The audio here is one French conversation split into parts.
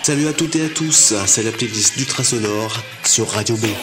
Salut à toutes et à tous, c'est la playlist d'Ultrasonore sur Radio B.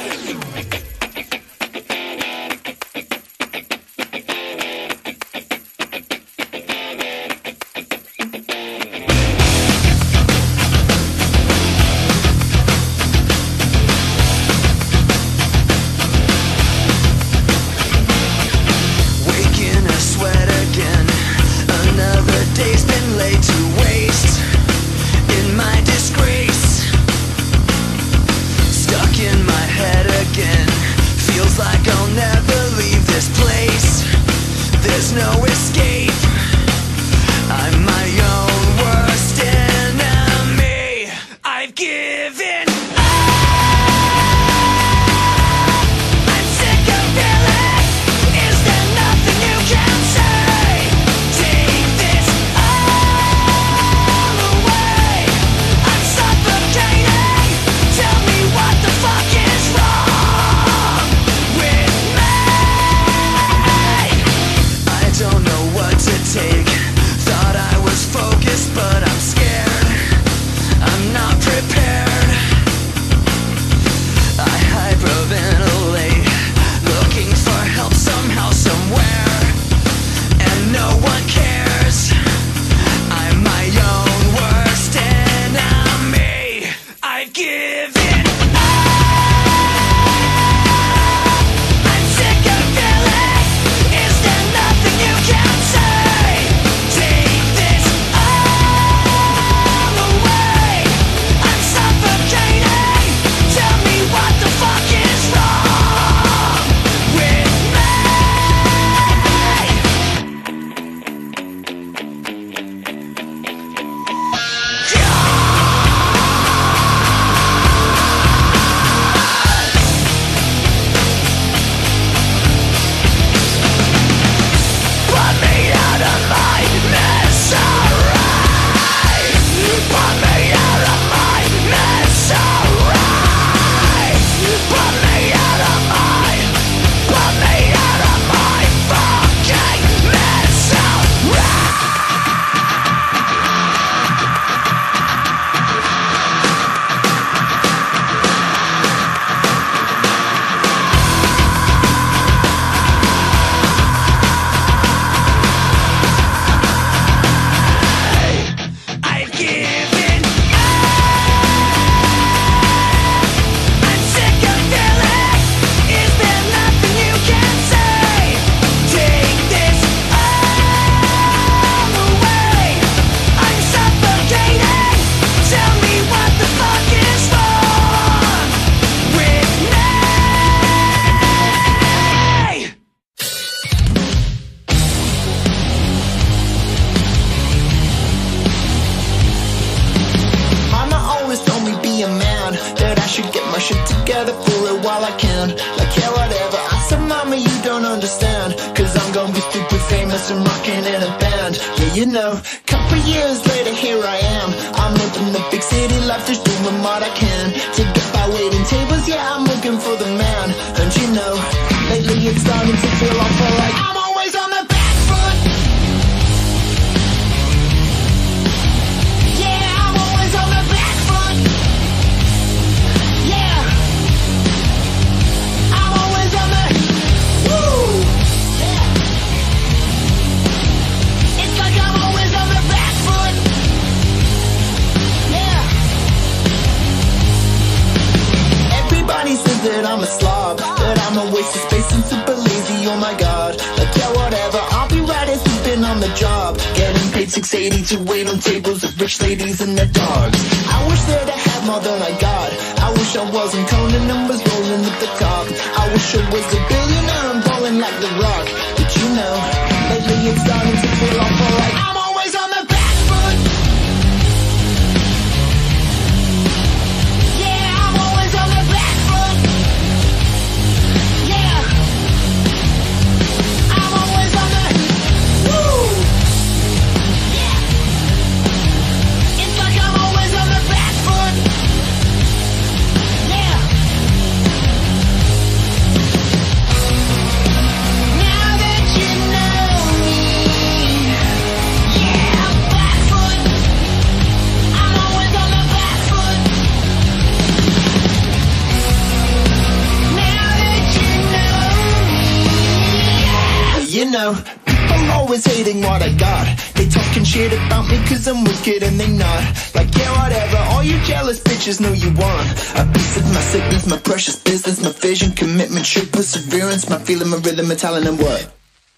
shit about me cause I'm wicked and they not. Like yeah, whatever, all you jealous bitches know you want a piece of my sickness, my precious business, my vision, commitment, true perseverance, my feeling, my rhythm, my talent and what?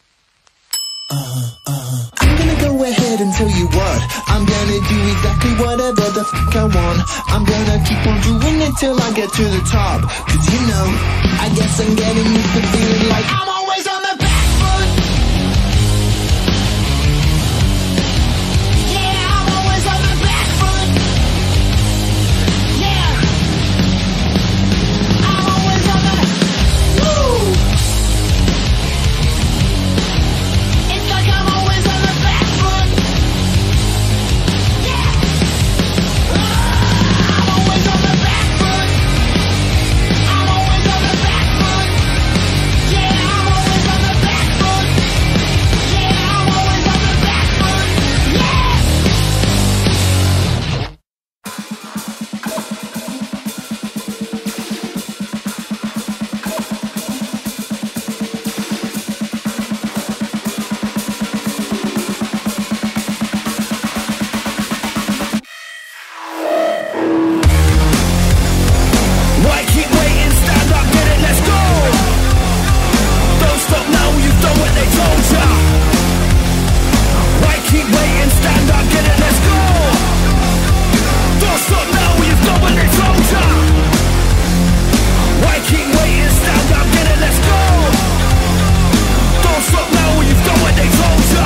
I'm gonna go ahead and tell you what. I'm gonna do exactly whatever the fuck I want. I'm gonna keep on doing it till I get to the top. Cause you know, I guess I'm getting used to feeling like I'm always on the back foot. Yeah, I'm always on the back foot. Yeah, I'm always on the woo. It's like I'm always on the back foot. Yeah, I'm always on the back foot. I'm always on the back foot. Yeah, I'm always on the back foot. Yeah, I'm always on the back foot. Yeah. Why keep waiting? Stand up, get it, let's go. Don't stop now, you've done what they told ya. Why keep waiting? Stand up, get it, let's go. Don't stop now, you've done what they told ya. Why keep waiting? Stand up, get it, let's go. Don't stop now, you've done what they told ya.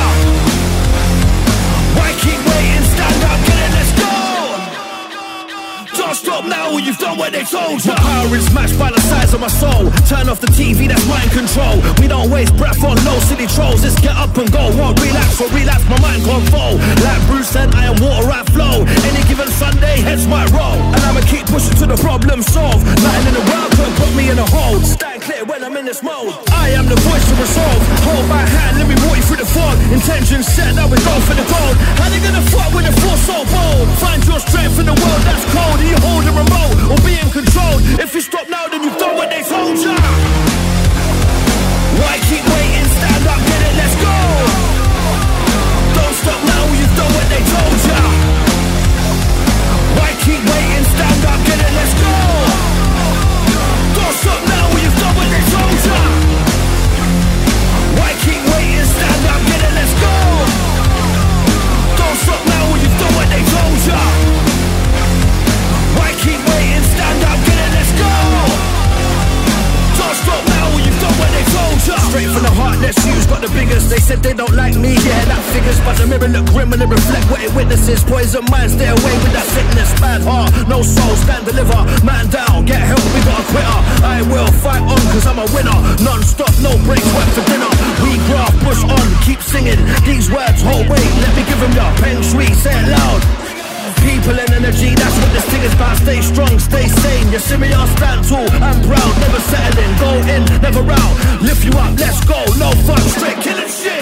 Why keep waiting? Stand up, get it, let's go. Don't stop now, you've done what they told you. My power is matched by the size of my soul. Turn off the TV, that's mind control. We don't waste breath on no silly trolls. Let's get up and go, won't relapse or relapse, my mind can't fall. Like Bruce said, I am water, I flow. Any given Sunday, heads might roll. And I'ma keep pushing to the problem solved. Nothing in the world could put me in a hole. Stand clear when I'm in this mode. I am the voice to resolve. Hold my hand, let me walk you through the fog. Intention set, now we go for the gold. How they gonna fuck with the force so bold? Find your strength in the world that's cold. You hold the remote or be in control. If you stop now, then you've done what they told ya. Why keep waiting? Stand up, get it, let's go. Don't stop now, you've done what they told ya. Why keep waiting? Stand up, get it, let's go. Don't stop now, you've done what they told ya. Why keep waiting? Stand up, get it, let's go. Don't stop now, you've done what they told ya. Why keep waiting? Stand up, get it, let's go. Don't stop now, you've done what they told ya. Straight from the heart, let's use, got the biggest. They said they don't like me, yeah, that figures. But the mirror look grim and it reflect what it witnesses. Poison mind, stay away with that sickness. Bad heart, no soul, stand deliver. Man down, get help, we got a quitter. I will fight on, cause I'm a winner. Non-stop, no breaks, work for dinner. We graft, push on, keep singing. These words, hold weight, let me give them ya. Peng Shui, say it loud. People and energy, that's what this thing is about. Stay strong, stay sane. You see me, I'll stand tall, I'm proud. Never settling, go in, never out. Lift you up, let's go, no fun, straight killing shit.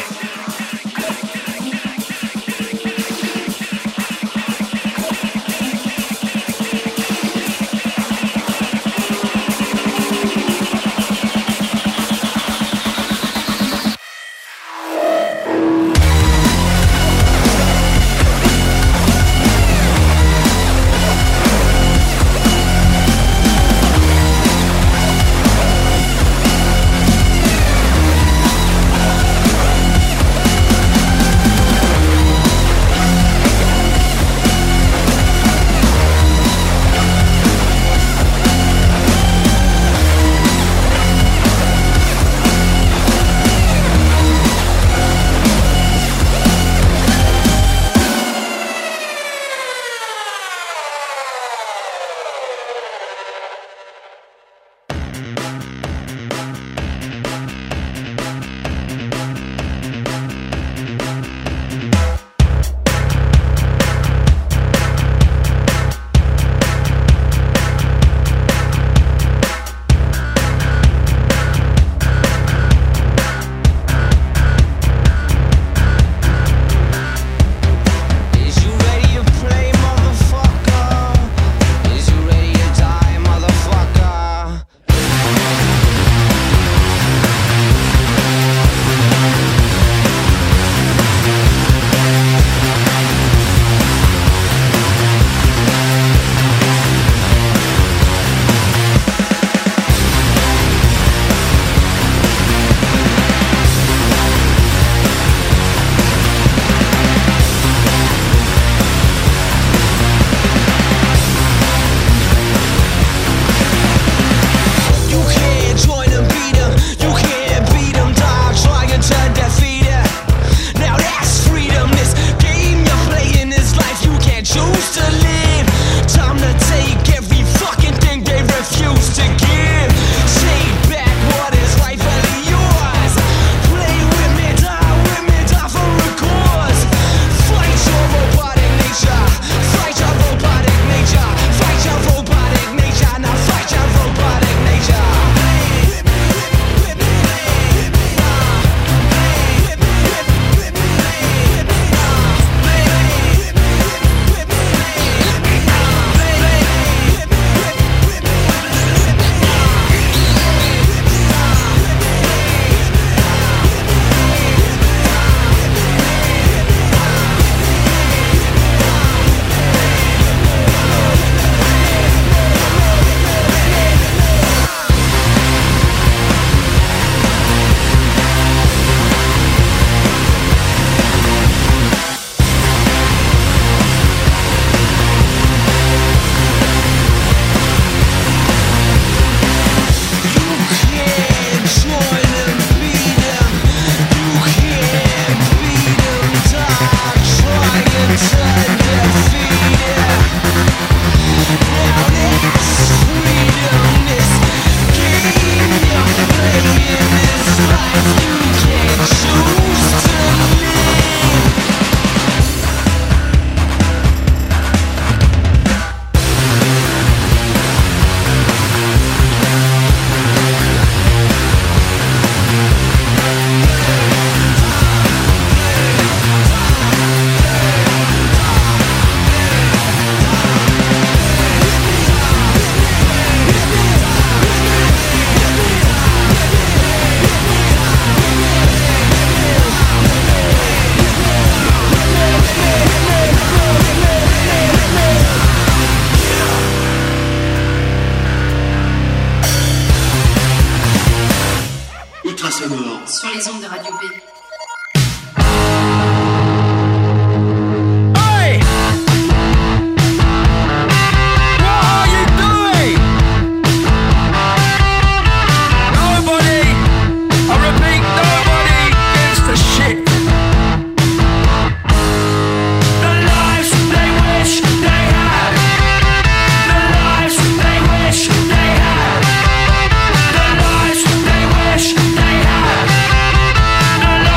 sonore sur les ondes de Radio B. The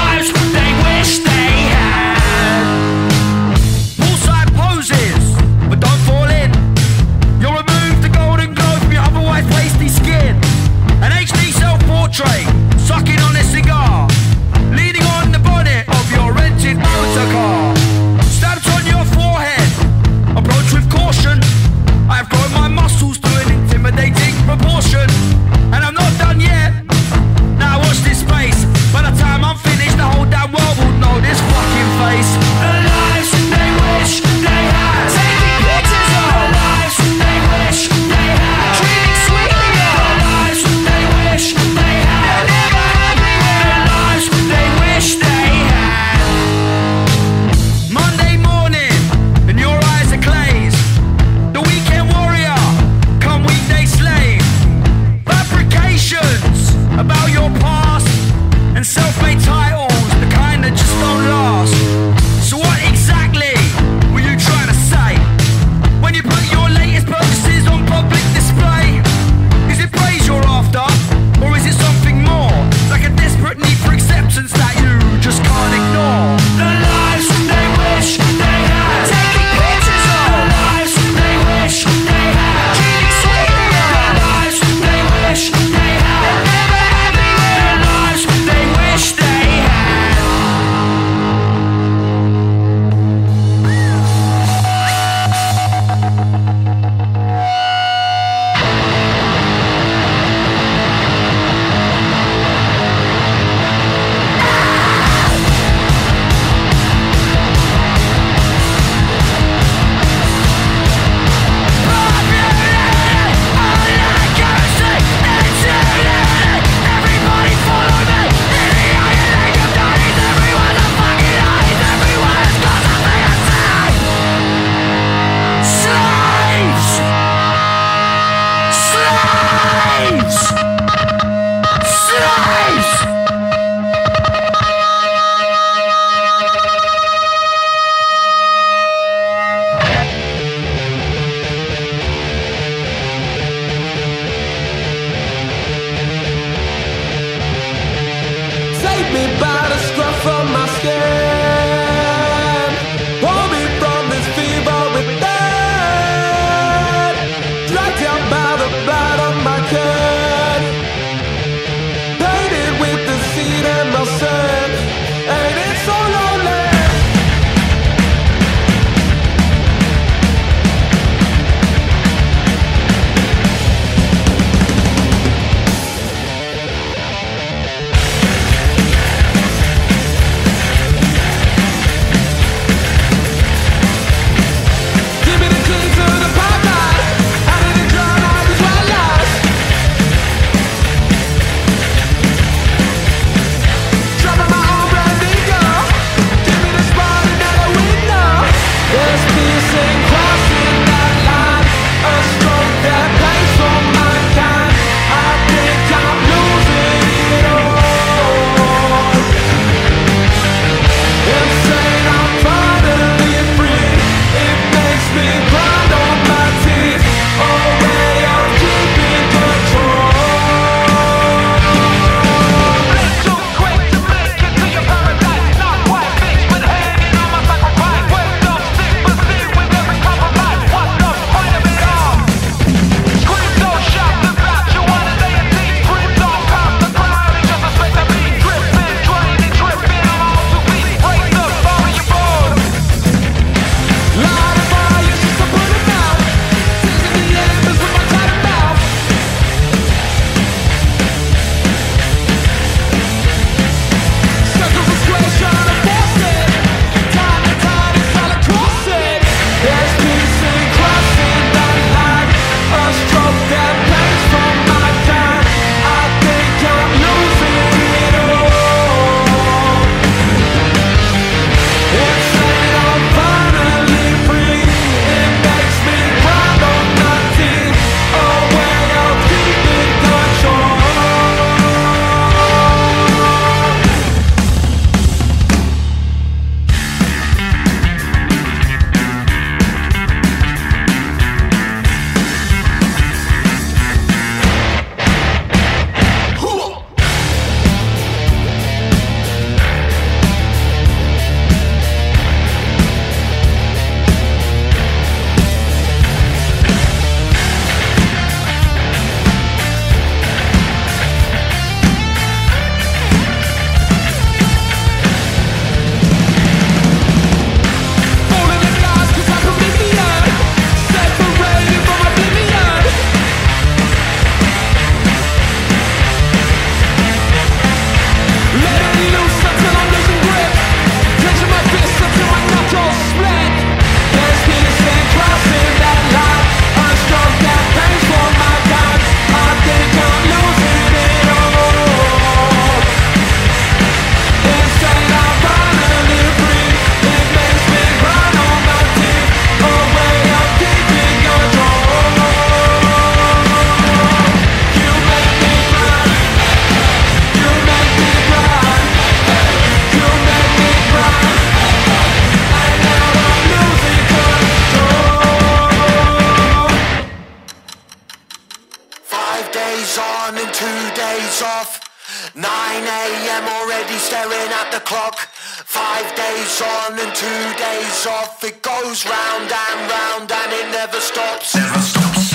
days on and 2 days off. 9 a.m. already staring at the clock. 5 days on and 2 days off. It goes round and it never stops. Never stops.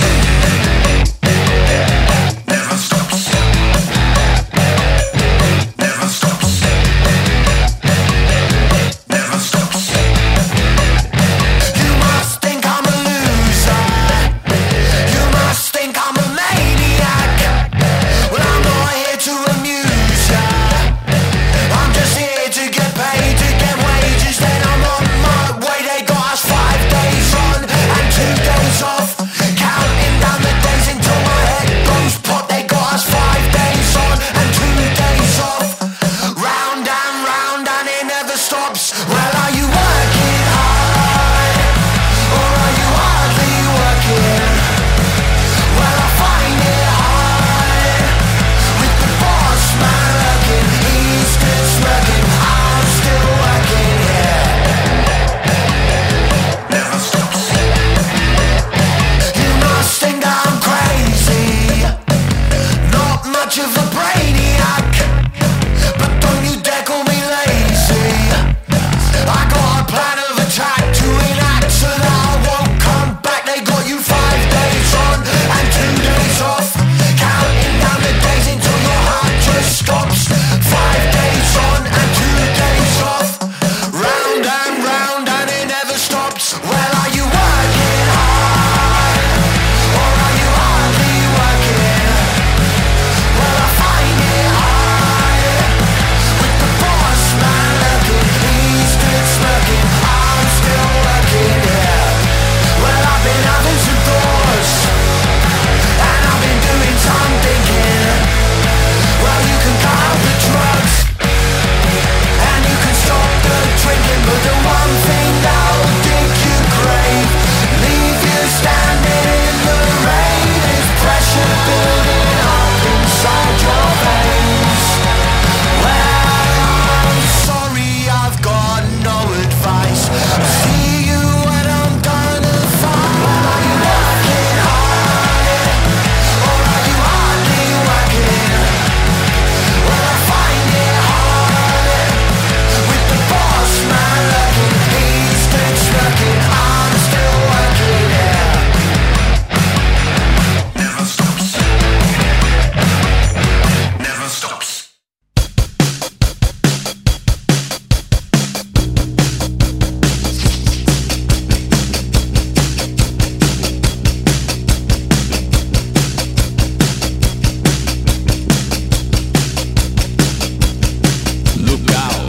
Never stops. Never stops. Never stops. You must think I'm a loser. You must think I'm a maniac. Well, I'm not here to amuse ya. I'm just here to get paid, to get wages. Then I'm on my way. They got us 5 days on and 2 days off. Counting down the days until my head goes pop. They got us 5 days on and 2 days off. Round and it never stops. Well, are you working hard? Or are you hardly working? Well, I find it hard. With the boss man lurking, he's still smirking. I'm still working here. Never stops. You must think I'm crazy. Not much of a brainiac, but don't you dare call me lazy. I got a plan of attack to enact so that I won't come back. They got you 5 days on and 2 days off. Counting down the days until your heart just stops. 5 days on and 2 days off. Round and it never stops. Well, are you working hard? Or are you hardly working? Well, I find it hard. With the boss man lurking, he's still smirking. I'm still working here. Well, I've been having some thoughts, and I've been doing some thinking. Well, you can cut out the drugs, and you can stop the drinking, but the one thing that'll dig you grave, leave you standing in the rain, is pressure building up inside your veins. Well, I'm sorry, I've got no advice. See you when I'm gonna fight. Well, are you working hard? Or are you hardly working? Well, I find it hard. With the boss man lurking, he's still smirking. I'm still working here. Never stops. Never stops. Look out.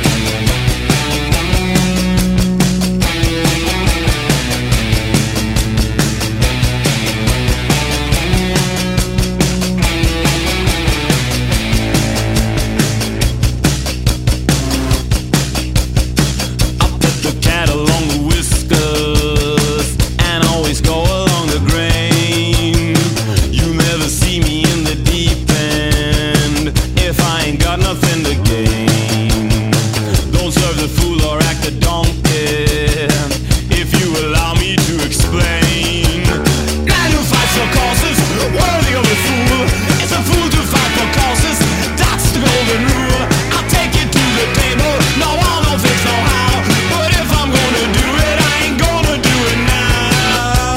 I put the cat along the whiskers and always go along the grain. You never see me in the deep end if I ain't got nothing to gain. Don't serve the fool or act a donkey if you allow me to explain. Man who fights for causes worthy of a fool is a fool to fight for causes. That's the golden rule. I'll take it to the table. No one knows it's no how. But if I'm gonna do it, I ain't gonna do it now.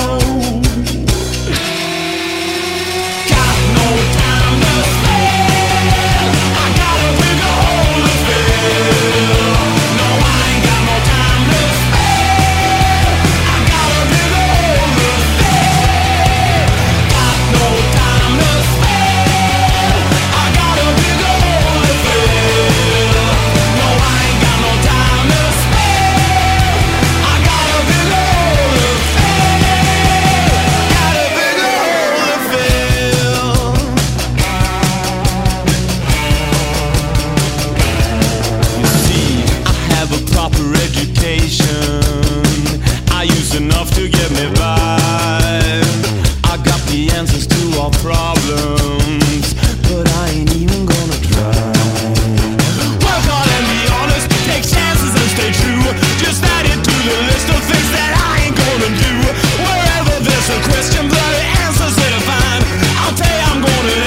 Got no time to spare. I got a bigger hole to fill. No, I ain't got no time to spare. I got a bigger hole to fill. Got no time to spare. I got a bigger hole to fill. No, I ain't got no time to spare. I got a bigger hole to fill. Got a bigger hole to fill. You see, I have a proper education. I use enough to get me by. I got the answers to our problems, but I ain't even gonna try. Work hard and be honest, take chances and stay true. Just add it to the list of things that I ain't gonna do. Wherever there's a question, bloody answers that I find, I'll tell you I'm gonna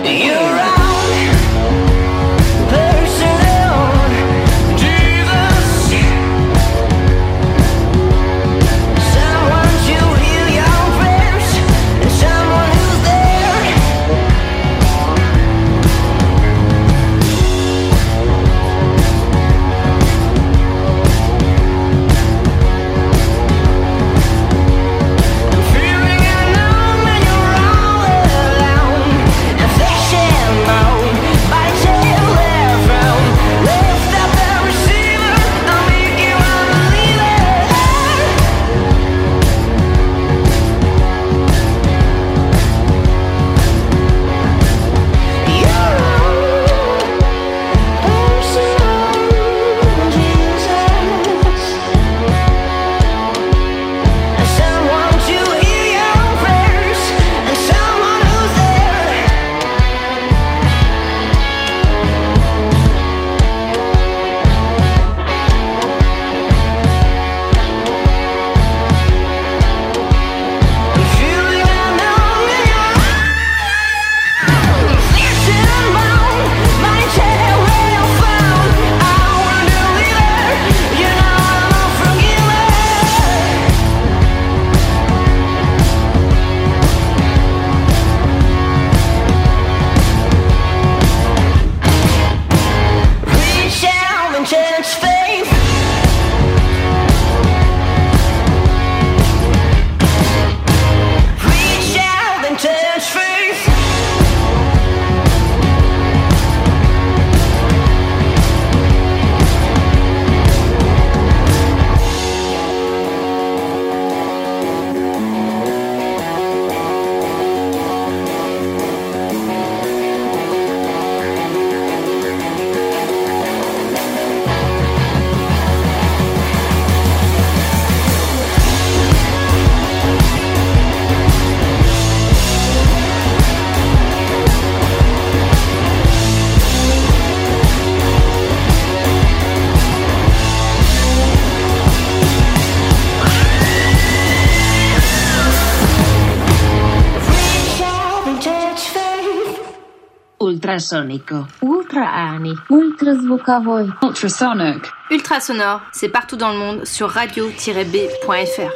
Ultrasonico, ultraani, ultrazvukovoi, ultrasonic. Ultrasonore, c'est partout dans le monde sur radio-b.fr.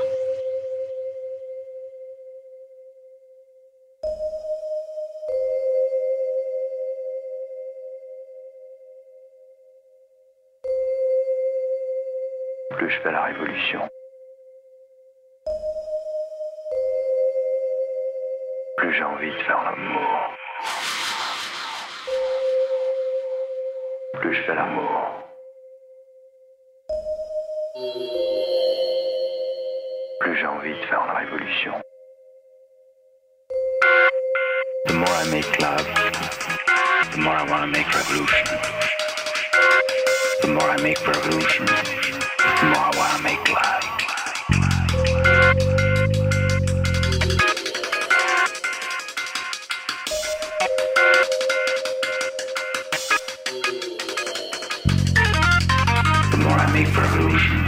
Plus je fais la révolution, plus j'ai envie de faire l'amour. Plus je fais l'amour, plus j'ai envie de faire la révolution. The more I make love, the more I want to make revolution. The more I make revolution, the more I want to make love. Make revolution.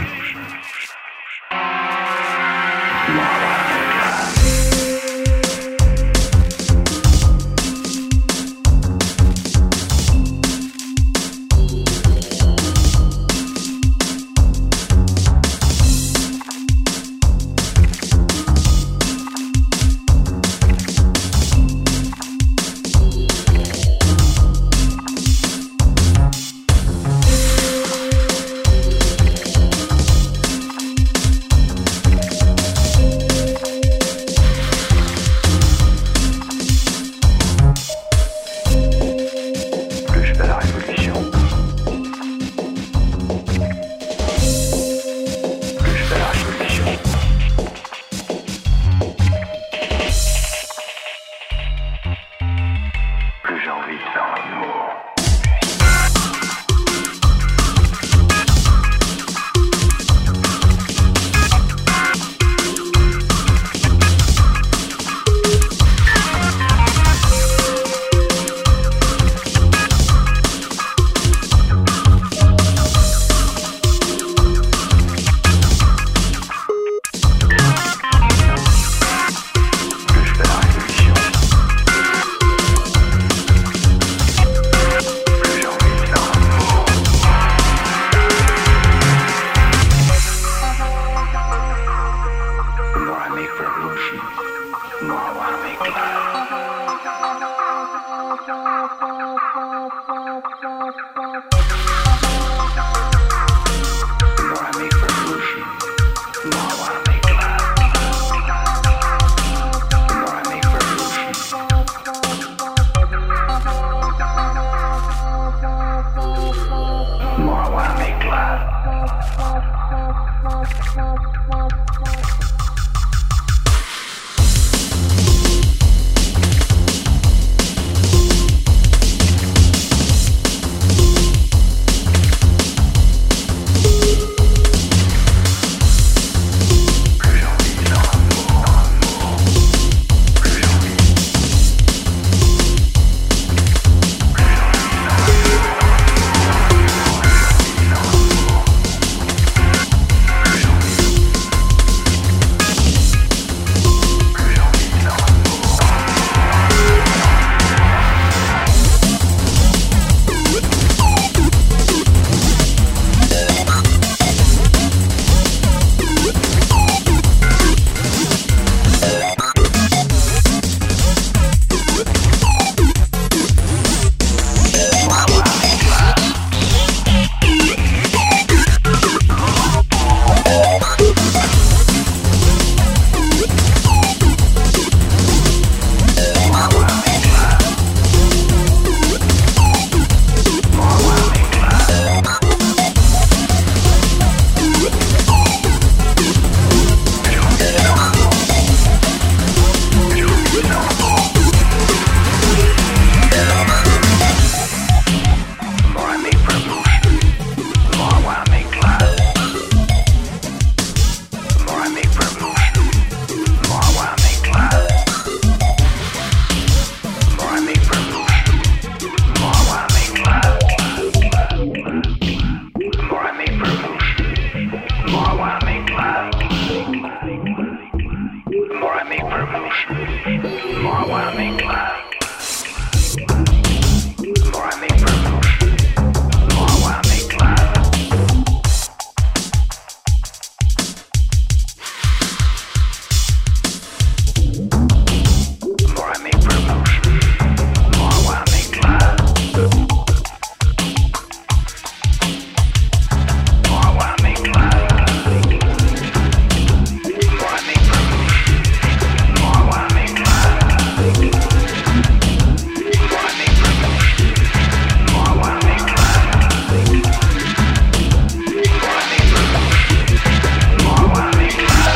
the more I wanna make love. The more I make revolution, the more I wanna make love. The more I make revolution, the more I wanna make love. The more I wanna make love. The more I make revolution, the more I wanna make love. The more I make revolution, the more I wanna make love. The more I make revolution, the more I wanna make love.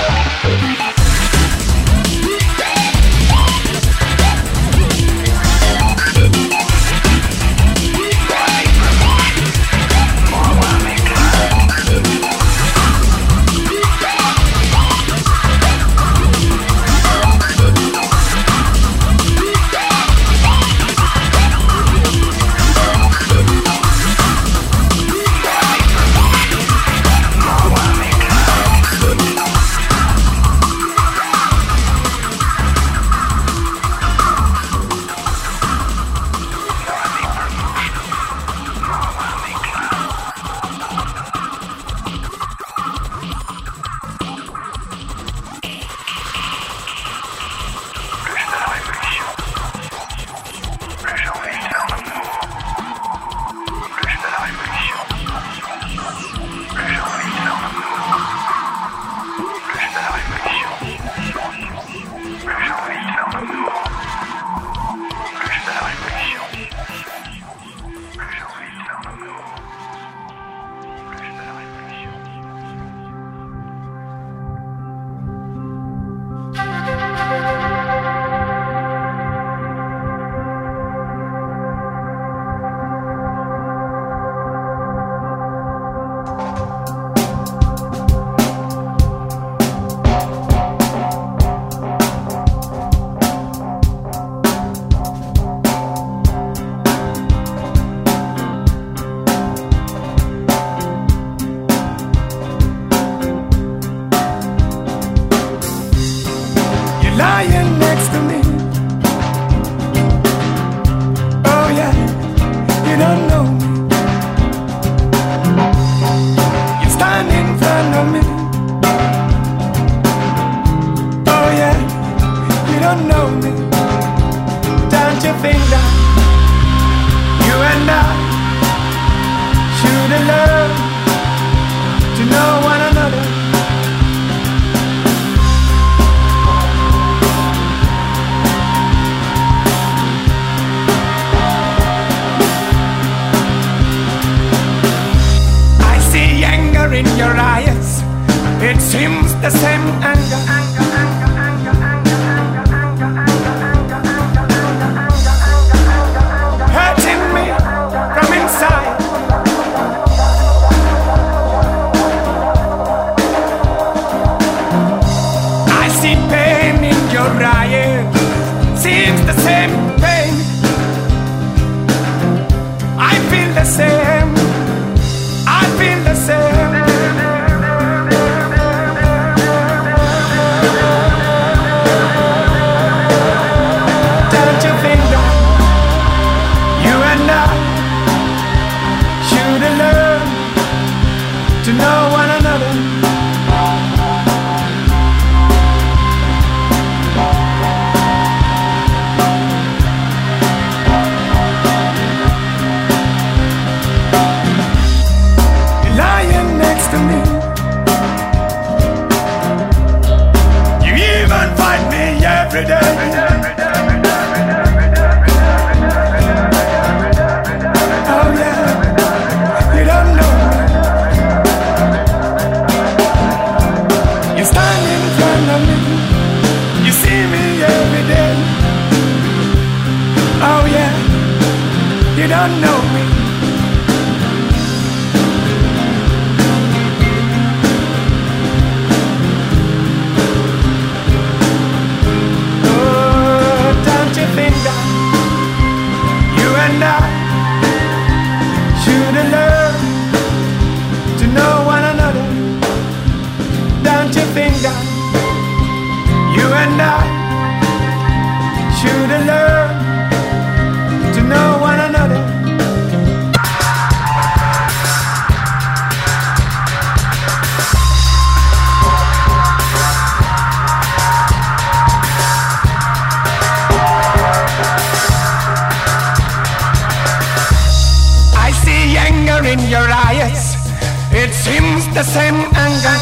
Lying next to me. Oh yeah, you don't know me. You stand in front of me. Oh yeah, you don't know me. Don't you think that you and I should have learned to know one another? In your eyes, it seems the same anger. Hurting me from inside. I see pain in your eyes, seems the same pain. I feel the same. I feel the same. Don't you think that you and I should have learned to know one another? Lying next to me. You even find me every day. Oh yeah, you don't know me. You stand in front of me. You see me every day. Oh yeah, you don't know me. Should have learned to know one another. Don't you think that you and I seems the same anger.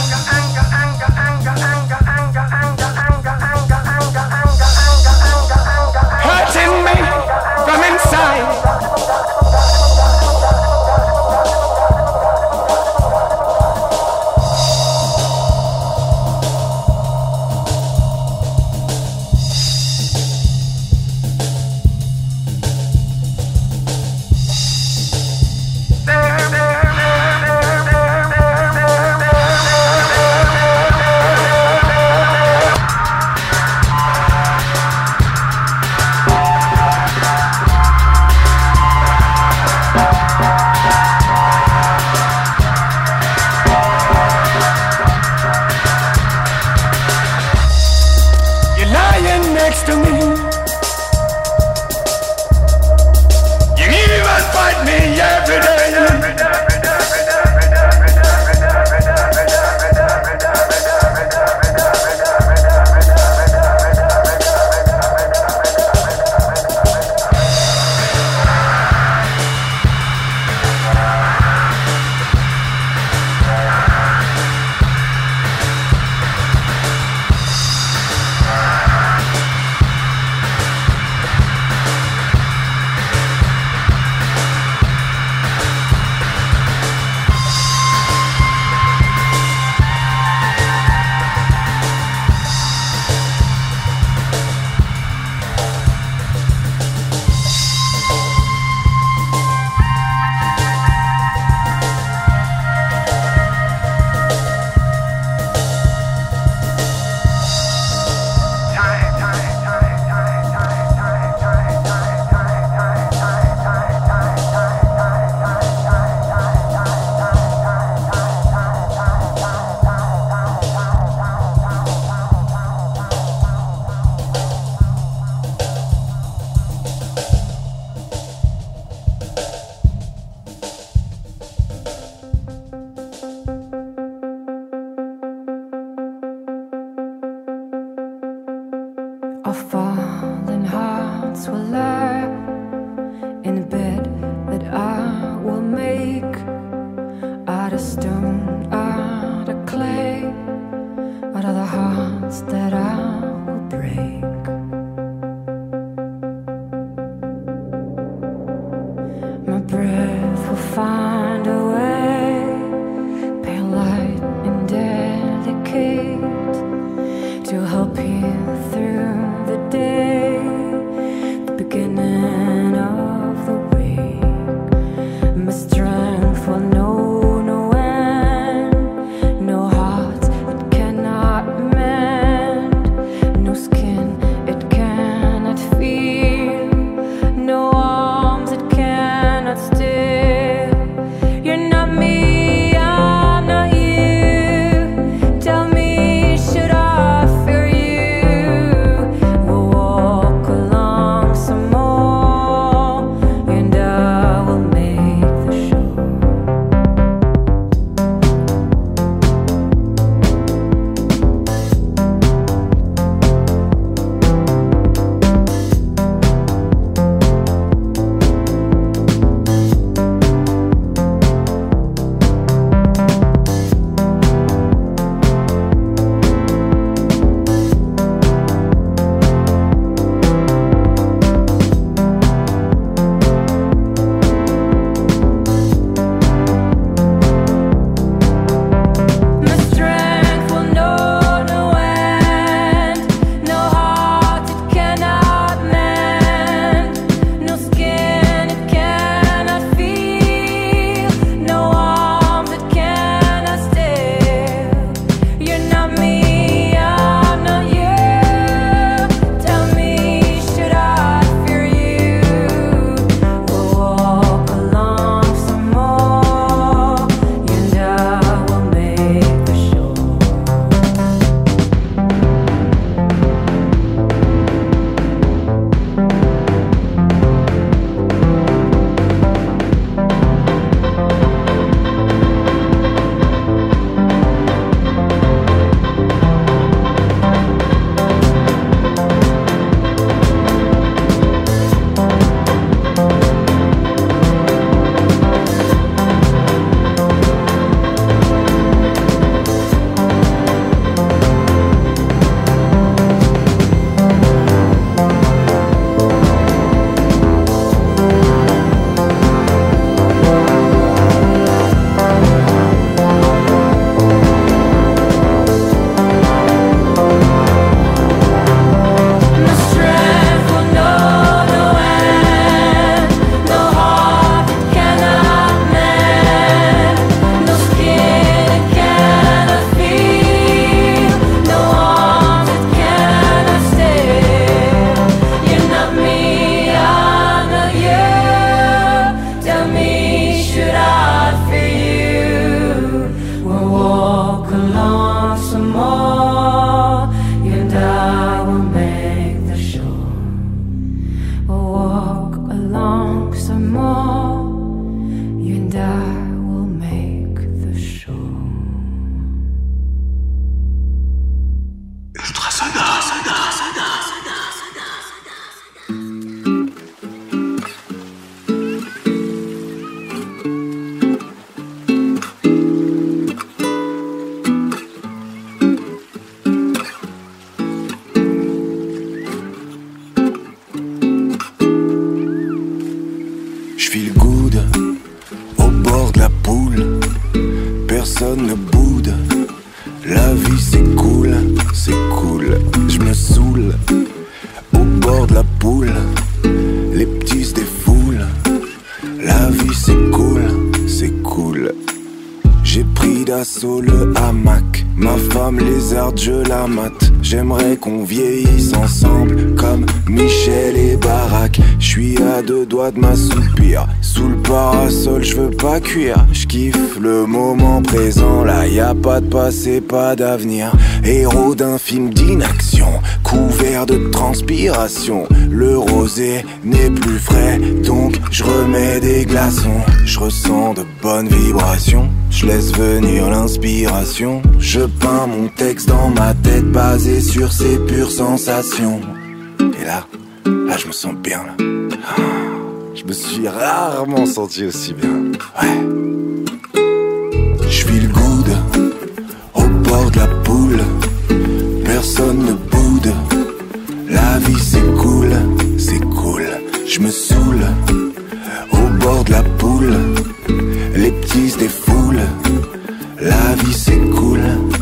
Hurting me from inside. We'll walk along some more. You and I will make the shore. Personne ne boude, la vie c'est cool, je me saoule, au bord de la poule, les petits se défoulent, la vie c'est cool, j'ai pris d'assaut le hamac, ma femme lézarde je la mate, j'aimerais qu'on vieillisse ensemble comme Michel et Barack, j'suis à 2 doigts de m'assoupir, sous le parasol j'veux pas cuire, j'kiffe le moment présent, là y a pas de passé, pas d'avenir, héros d'un film d'inaction, couvert de transpiration, le rosé n'est plus frais, donc je remets des glaçons, je ressens de bonnes vibrations, je laisse venir l'inspiration, je peins mon texte dans ma tête basé sur ces pures sensations. Et là je me sens bien là. Je me suis rarement senti aussi bien. Ouais. Je feel good au bord de la poule. Personne ne boude. La vie c'est cool. Je me saoule au bord de la poule. Les petits se défoulent. La vie c'est cool.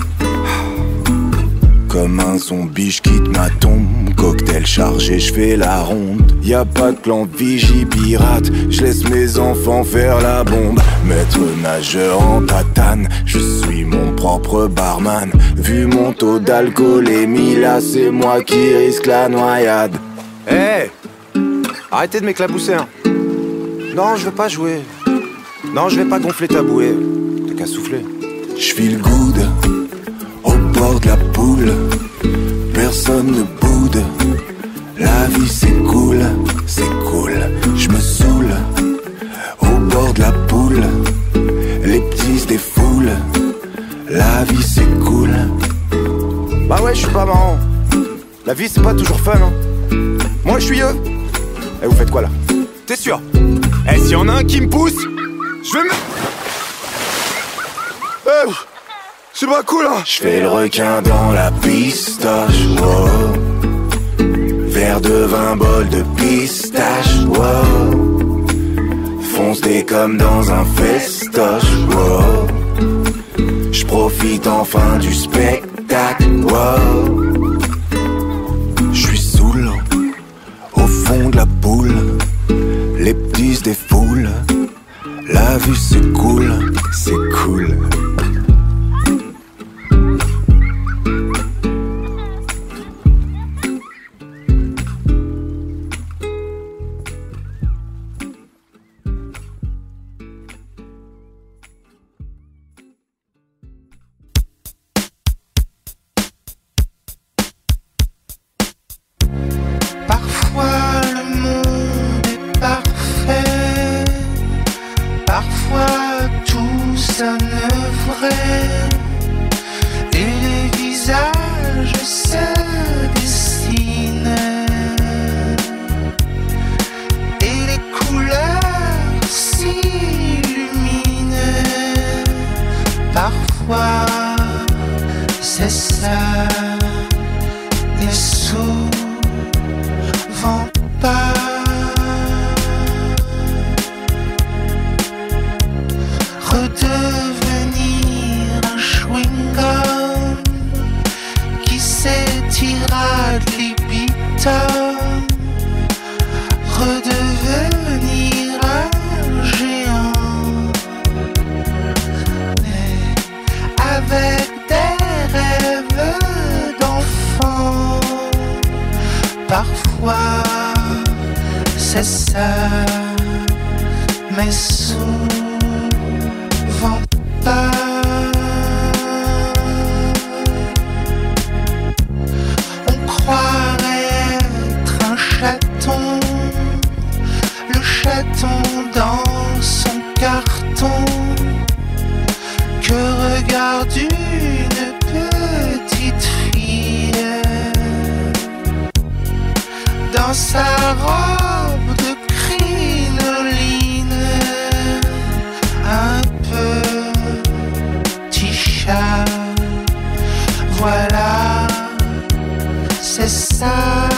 Comme un zombie, j'quitte ma tombe. Cocktail chargé, j'fais la ronde. Y'a pas de plan de vigie pirate. J'laisse mes enfants faire la bombe. Maître nageur en tatane, je suis mon propre barman. Vu mon taux d'alcoolémie, là c'est moi qui risque la noyade. Hey, arrêtez de m'éclabousser hein. Non, je veux pas jouer. Non, je vais pas gonfler ta bouée. T'as qu'à souffler. J'feel good au bord de la poule, personne ne boude. La vie c'est cool, je me saoule au bord de la poule, les petits se défoulent. La vie c'est cool. Bah ouais, je suis pas marrant. La vie c'est pas toujours fun hein. Moi je suis eux. Et vous faites quoi là? T'es sûr? Eh, s'il y en a un qui me pousse, je vais me... c'est pas cool hein. J'fais le requin dans la pistache, wow. Verre de vin, bol de pistache, wow. Fonce-t'es comme dans un festoche, wow. J'profite enfin du spectacle, wow. J'suis saoul, au fond de la boule. Les petits se défoulent. La vie c'est cool. On croirait être un chaton regard d'une petite fille dans sa robe de crinoline, un petit chat. Voilà, c'est ça.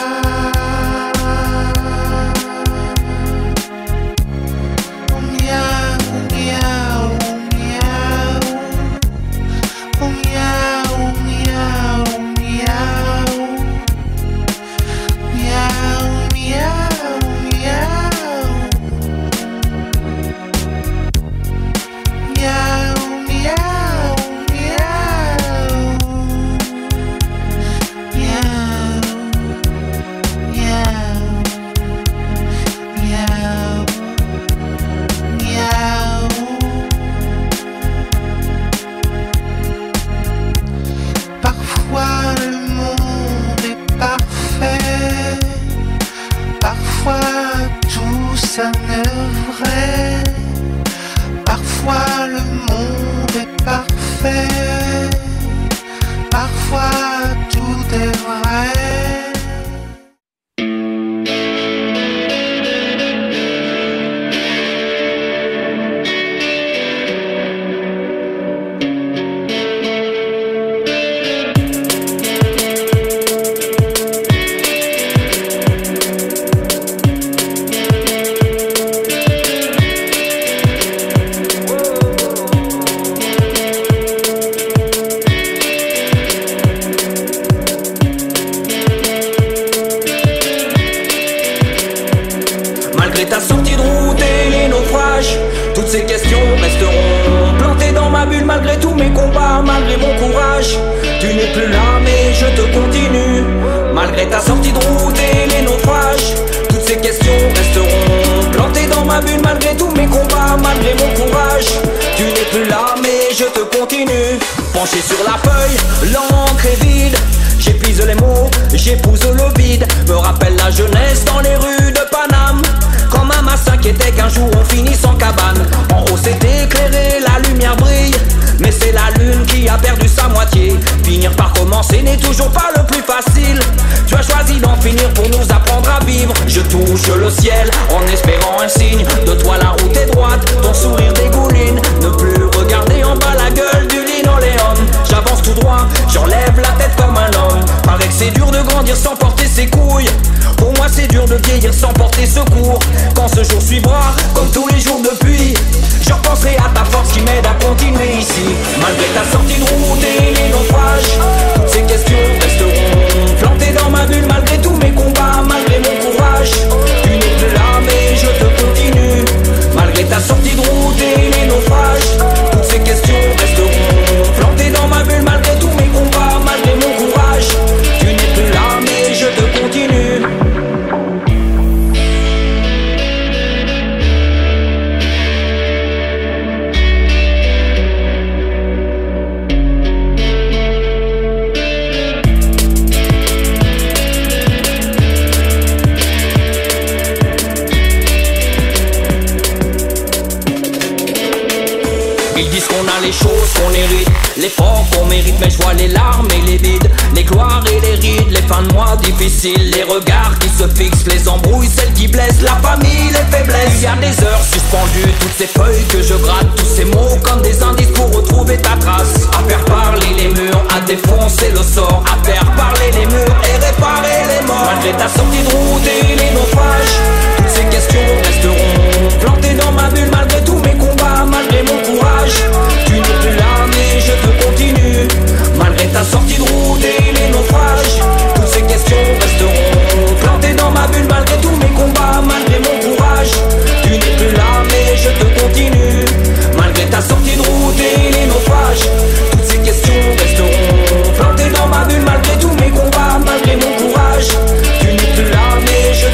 Les regards qui se fixent, les embrouilles, celles qui blessent, la famille, les faiblesses. Il y a des heures suspendues, toutes ces feuilles que je gratte, tous ces mots comme des indices pour retrouver ta trace. À faire parler les murs, à défoncer le sort, à faire parler les murs et réparer les morts. Malgré ta sortie de route et les naufrages, toutes ces questions resteront plantées dans ma bulle. Malgré tous mes combats, malgré mon courage, tu n'es plus là mais je te continue. Malgré ta sortie de route et les naufrages, toutes ces questions resteront plantées dans ma bulle. Malgré tous mes combats, malgré mon courage, tu n'es plus là mais je te continue. Malgré ta sortie de route et les naufrages, toutes ces questions resteront plantées dans ma bulle. Malgré tous mes combats, malgré mon courage, tu n'es plus là mais je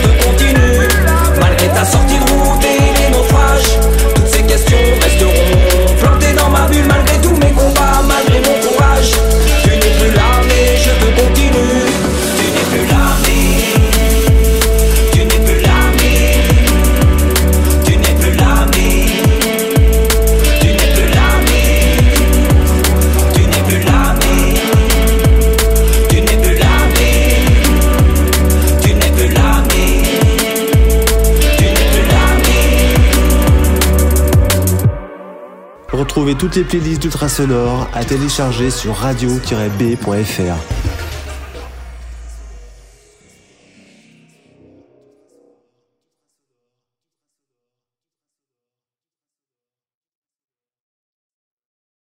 Retrouvez toutes les playlists d'Ultrasonore à télécharger sur radio-b.fr.